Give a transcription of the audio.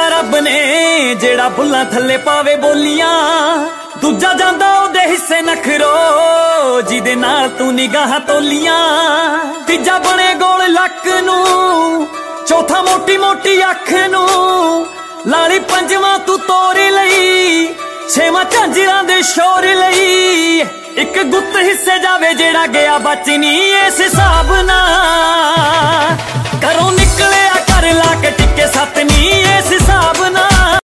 ਦਿੱਤਾ ਰੱਬ ਨੇ ਜਿਹੜਾ ਬੁੱਲਾਂ ਥੱਲੇ ਪਾਵੇ ਬੋਲੀਆਂ। ਦੂਜਾ ਜਾਂਦਾ ਉਹਦੇ ਹਿੱਸੇ ਨਖਰੋ ਜਿਹਦੇ ਨਾਲ ਤੂੰ ਨਿਗਾਹਾਂ ਤੋਲੀਆਂ। ਤੀਜਾ ਬਣੇ ਗੋਲ ਲੱਕ ਨੂੰ, ਚੌਥਾ ਮੋਟੀ ਮੋਟੀ ਅੱਖ ਨੂੰ, ਲਾਲੀ ਪੰਜਵਾਂ ਤੂੰ ਤੋਰ ਲਈ, ਛੇਵਾਂ ਝਾਂਜਰਾਂ ਦੇ ਸ਼ੋਰ ਲਈ। ਇੱਕ ਗੁੱਤ ਹਿੱਸੇ ਜਾਵੇ ਜਿਹੜਾ ਗਿਆ ਬਚ ਨੀ ਇਸ ਹਿਸਾਬ ਨਾਲ। ਘਰੋਂ ਨਿਕਲਿਆ ਕਰ ਲਾ ਕੇ ਟਿੱਕੇ ਸੱਤ ਨੀ ਇਸ ਹਿਸਾਬ ਨਾਲ।